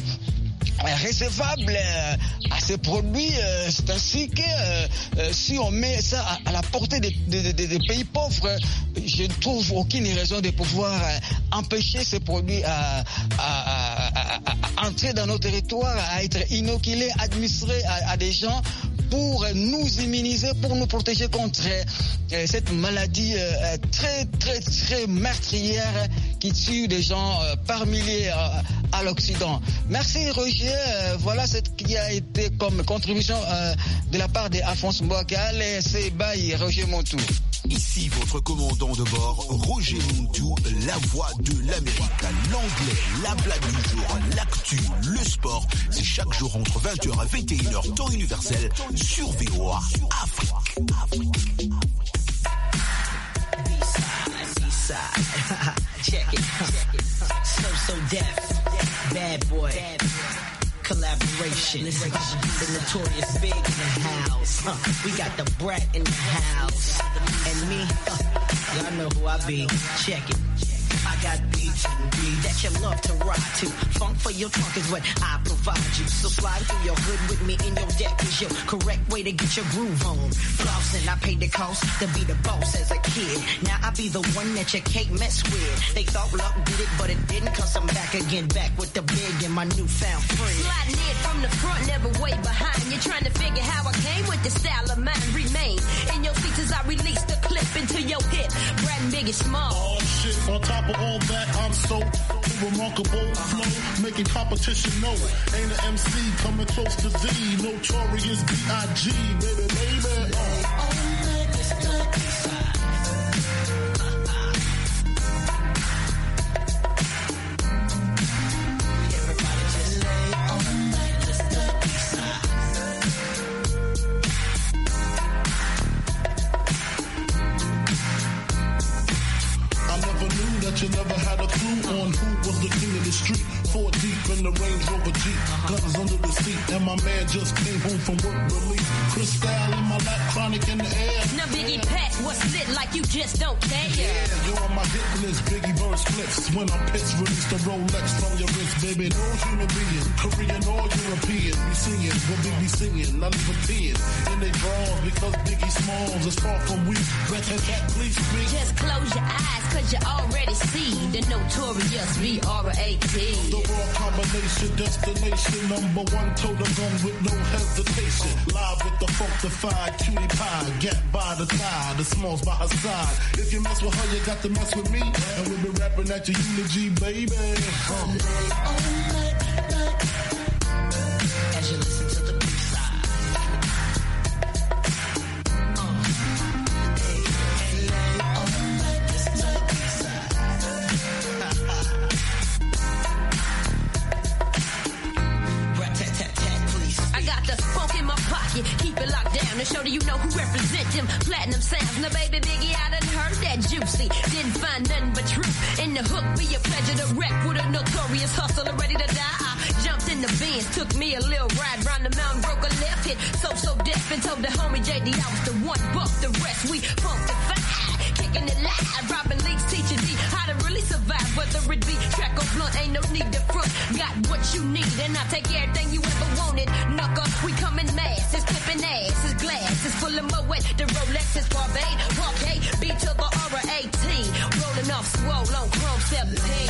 S12: recevable à ces produits. Euh, c'est ainsi que euh, euh, si on met ça à, à la portée des, des, des, des pays pauvres, je ne trouve aucune raison de pouvoir euh, empêcher ces produits à, à, à, à, à entrer dans nos territoires, à être inoculés, administrés à, à des gens pour nous immuniser, pour nous protéger contre euh, cette maladie euh, très, très, très meurtrière qui tue des gens euh, par milliers euh, à l'Occident. Merci Roger, euh, voilà ce qui a été comme contribution euh, de la part d'Alphonse Mbouakal et c'est by Roger Montou.
S13: Ici votre commandant de bord, Roger Montou, la voix de l'Amérique, l'anglais, la blague du jour, l'actu, le sport. C'est chaque jour entre vingt heures et vingt et une heures temps universel sur V O A Afrique. Afrique.
S17: Check it. So, so deaf. Bad boy. Collaboration. The notorious big in the house. Huh. We got the brat in the house. And me, uh, y'all know who I be. Check it. I got beats that you love to ride to. Funk for your trunk is what I provide you. So slide through your hood with me in your deck is your correct way to get your groove on. Flossing, I paid the cost to be the boss as a kid. Now I be the one that you can't mess with. They thought luck did it, but it didn't, cause I'm back again, back with the big and my newfound friend.
S1: Sliding in from the front, never way behind. You're trying to figure how I came with the style of mine. Remain in your seats as I release the clip into your hip. Brad and Biggie Small.
S3: Oh shit, on top of all that, I'm so remarkable flow, making competition know. Ain't an M C coming close to Z, notorious B I G, baby, baby. Oh. You never had a clue on who was the king of the street. Four deep in the Range Rover Jeep, guns under the seat, and my man just came home from work relief. Crystal in my lap, chronic in the air.
S1: Now Biggie Pat, what's lit like you just don't care?
S3: Yeah, you're on my hit list, Biggie Verse flips. When I'm pissed, release the Rolex from your wrist, baby. No human being, Korean or European, be singing, what Biggie singing, not even peeing. In they draws because Biggie Smalls is far from weak. Rat tat tat, please speak.
S1: Just close your eyes, cause you already see the notorious V R A T.
S3: The raw combination, destination, number one, total gun with no hesitation. Live with the funkified cutie pie, get by the tie, the Smalls by her side. If you mess with her, you got to mess with me, and we'll be rapping at your eulogy, baby. Um.
S17: As you listen to the B-side.
S1: Keep it locked down and show that you know who represent them platinum sounds. Now baby Biggie, I done heard that juicy. Didn't find nothing but truth in the hook. Be a pleasure to wreck with a notorious hustler ready to die. I jumped in the Benz, took me a little ride round the mountain, broke a left hit. So so deaf and told the homie J D I was the one. Buck the rest, we funkified, kicking it live. Robbing leaks, teaching D how to really survive. Whether it be track or blunt, ain't no need to front. Got what you need and I take everything you ever wanted. Knuckle, we coming mass. It's flipping ass, it's glass, it's full of Moet. The Rolex is Barbade, Parquet, B to the R A T. Rolling off swole on Chrome seventeen.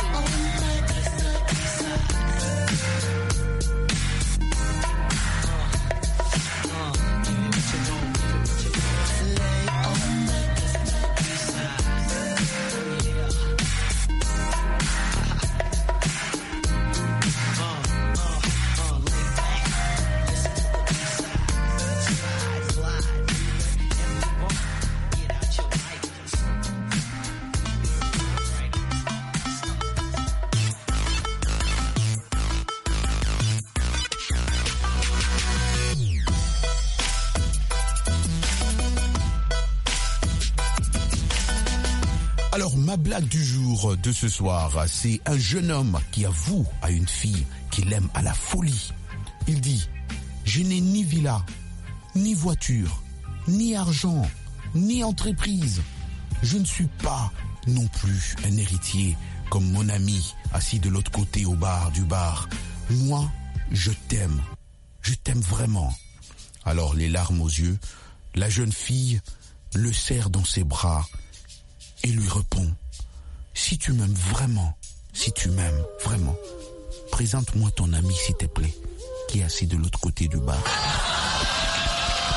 S4: Alors, ma blague du jour de ce soir, c'est un jeune homme qui avoue à une fille qu'il aime à la folie. Il dit, je n'ai ni villa, ni voiture, ni argent, ni entreprise. Je ne suis pas non plus un héritier comme mon ami assis de l'autre côté au bar du bar. Moi, je t'aime. Je t'aime vraiment. Alors, les larmes aux yeux, la jeune fille le serre dans ses bras et lui répond, si tu m'aimes vraiment, si tu m'aimes vraiment, présente-moi ton ami s'il te plaît, qui est assis de l'autre côté du bar.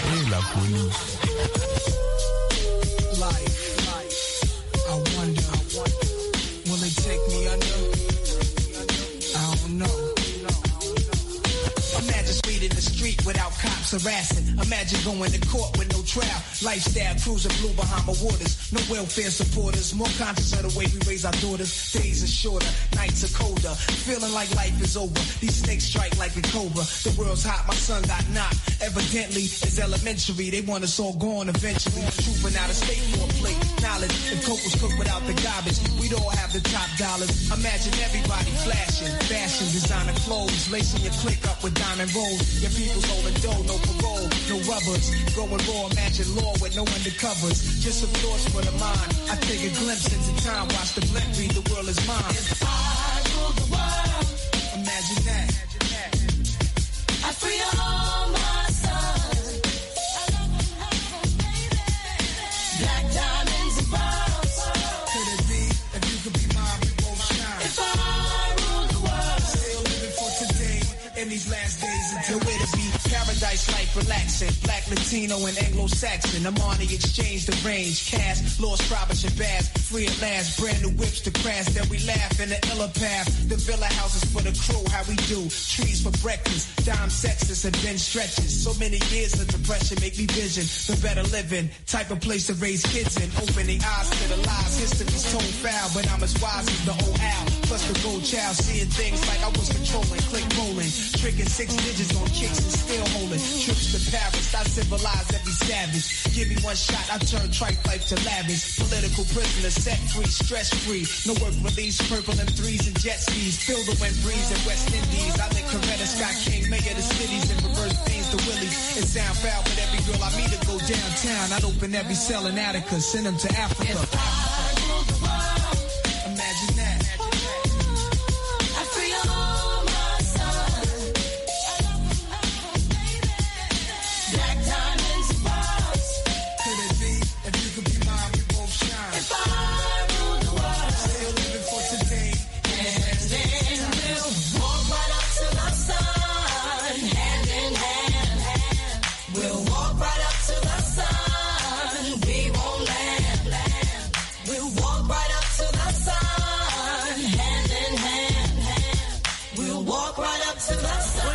S4: Et la police.
S2: Life, life, I wonder, will it take me under? I don't know. Imagine speed in the street without cops harassing. Imagine going to court with no trial. Lifestyle cruising blue Bahama waters. No welfare supporters. More conscious of the way we raise our daughters. Days are shorter, nights are colder. Feeling like life is over. These snakes strike like a cobra. The world's hot, my son got knocked. Evidently, it's elementary. They want us all gone eventually. Trooping out of state for a plate. Knowledge, if coke was cooked without the garbage, we'd all have the top dollars. Imagine everybody flashing, fashion, designer clothes, lacing your click up with diamond rolls. Your people's holding dough, no parole, no rubbers. Going raw, imagine law with no undercovers. Just some thoughts for the mind. I take a glimpse into time, watch the blimp read, the world is mine. If I rule the world, imagine that. I free all my sons. Black diamonds and pearls. Could it be, if you could be mine, we both shine. If I rule the world, still living for today, in these last days until where to be. Paradise life relaxing, black, Latino, and Anglo-Saxon. I'm on the exchange, the range, cash, lost Robert Shabazz, free at last, brand new whips to crash, then we laugh in the illa path. The villa houses for the crew, how we do, trees for breakfast, dime sexes and then stretches. So many years of depression make me vision the better living, type of place to raise kids in, open the eyes to the lies, history's told foul, but I'm as wise as the old owl, plus the gold child, seeing things like I was controlling, click rolling, tricking six digits on kicks and still holding, trips to Paris, I civilize every savage, give me one shot, I turn trite life to lavish, political prisoner, set free, stress free, no work release, purple M threes and jet skis, feel the wind breeze in West Indies, I lick Coretta Scott King, mayor of the cities, and reverse things to Willie, it sound foul, but every girl I meet to go downtown, I'd open every cell in Attica, send them to Africa. If I rule the world, imagine that. I free all my sons. Black diamonds and pearls. Could it be, if you could be mine, we both shine. If I rule the world, still living for today, and then we'll walk right up to the sun, hand in hand. We'll walk right up to the sun, we won't land. We'll walk right up to the sun, hand in hand. We'll walk right up to the sun.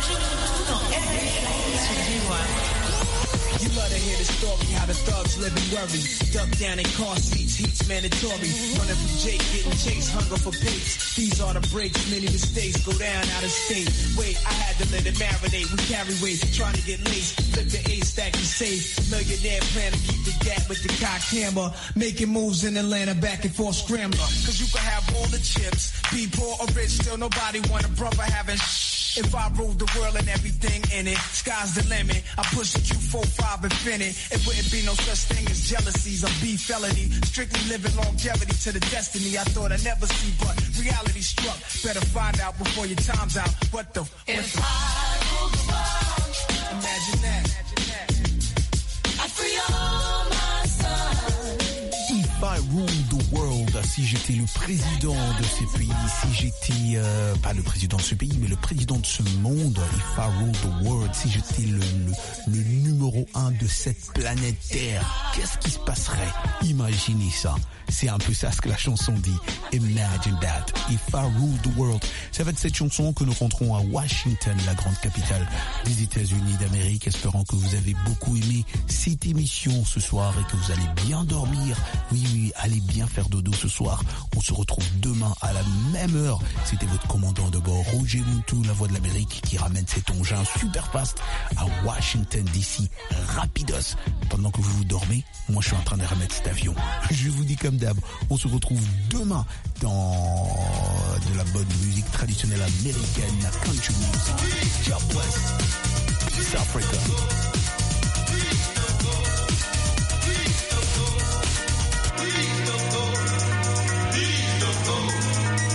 S2: You love to hear the story, how the thugs live and worry. Duck down in car seats, heat's mandatory. Running from Jake, getting chased, hunger for pace. These are the breaks, many mistakes, go down out of state. Wait, I had to let it marinate. We carry weight, trying to get laced. Flip the A stack and safe. Millionaire plan to keep the gap with the cock hammer. Making moves in Atlanta, back and forth scrambler. Cause you can have all the chips, be poor or rich, still nobody want a brother having shh. If I ruled the world and everything in it, sky's the limit. I push the Q forty-five Infinite. It wouldn't be no such thing as jealousies or beef felony. Strictly living longevity to the destiny I thought I'd never see, but reality struck. Better find out before your time's out. What the f- If I ruled the world, imagine that. I free all my sons.
S4: If I ruled the world, si j'étais le président de ces pays, si j'étais, euh, pas le président de ce pays, mais le président de ce monde, if I ruled the world, si j'étais le, le, le numéro un de cette planète Terre, qu'est-ce qui se passerait? Imaginez ça. C'est un peu ça ce que la chanson dit. Imagine that. If I ruled the world. C'est avec cette chanson que nous rentrons à Washington, la grande capitale des États-Unis d'Amérique, espérant que vous avez beaucoup aimé cette émission ce soir et que vous allez bien dormir. Oui, oui, allez bien faire dodo ce soir. On se retrouve demain à la même heure. C'était votre commandant de bord, Roger Muntu, la voix de l'Amérique, qui ramène cet engin super fast à Washington D C, rapidos. Pendant que vous vous dormez, moi je suis en train de remettre cet avion. Je vous dis comme d'hab, on se retrouve demain dans de la bonne musique traditionnelle américaine, la country music. God bless. Peace Africa.